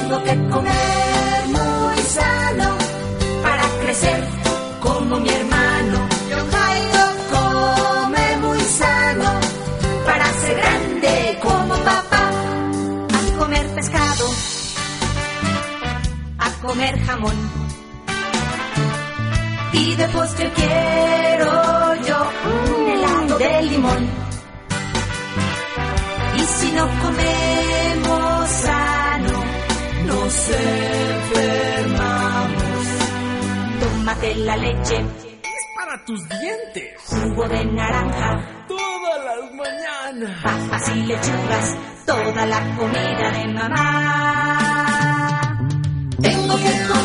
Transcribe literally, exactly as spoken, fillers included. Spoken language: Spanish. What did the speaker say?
Tengo que comer muy sano para crecer como mi hermano. John Jairo come muy sano para ser grande como papá. A comer pescado, a comer jamón, y de postre quiero yo un helado de limón. Y si no comemos sano, nos enfermamos. Tómate la leche, es para tus dientes. Jugo de naranja, todas las mañanas. Papas y lechugas, toda la comida de mamá. Tengo que comer